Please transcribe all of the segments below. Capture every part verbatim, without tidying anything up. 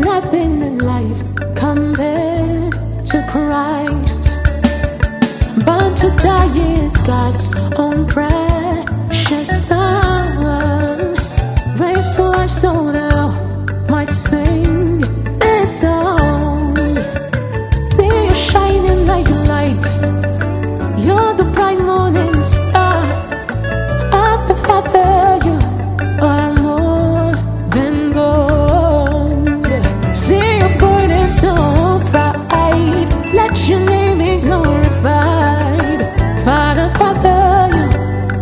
nothing in life compared to Christ. Born to die is God's own precious Son, raised to life so that all might sing this song. See you shining like a light, you're the bright morning star. At the Father you are more than gold. See you burning so bright, let your name be glorified. Father, Father, you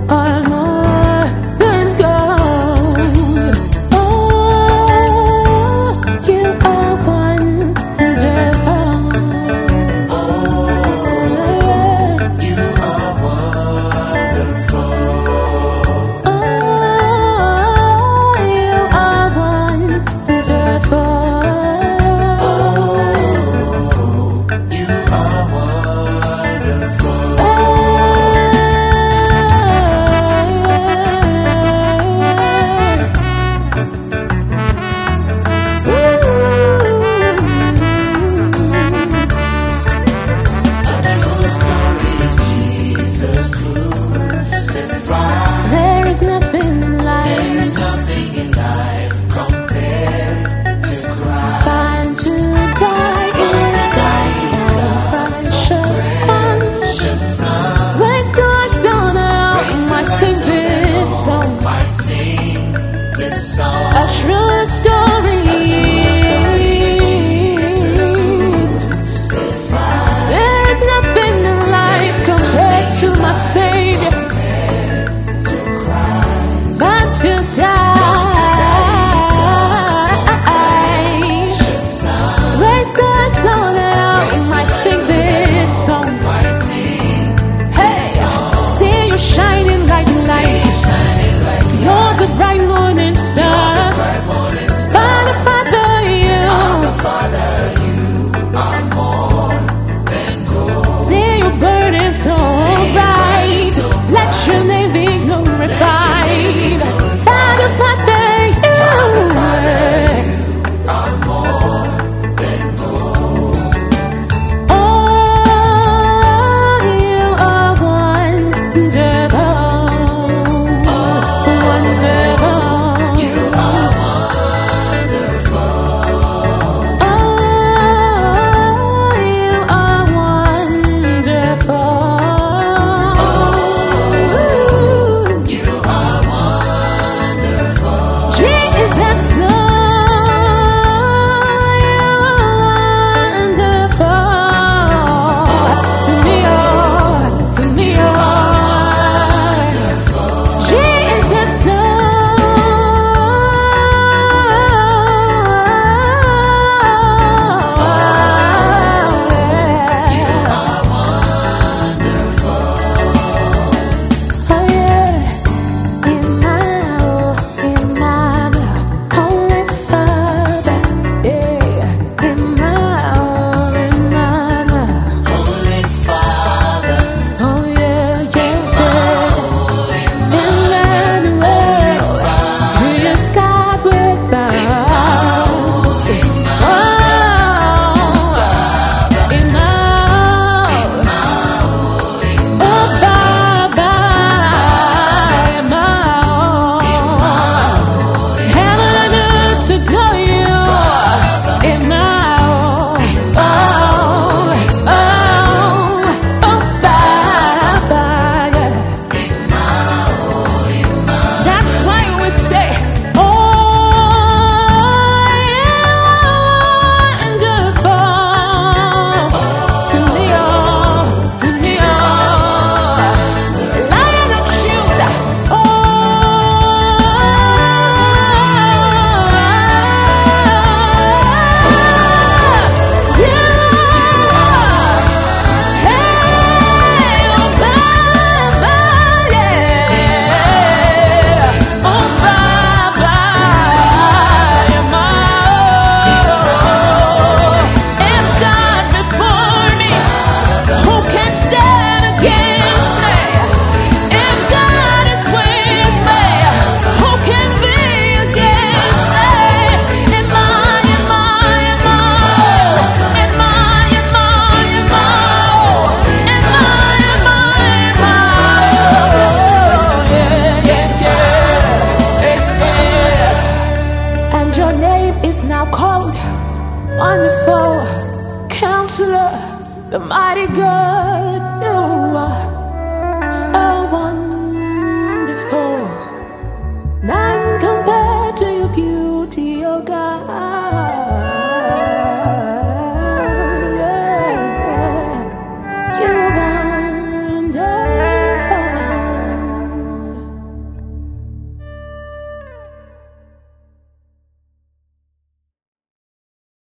Wonderful Counselor, the mighty God, you are so wonderful. None compared to your beauty, oh God.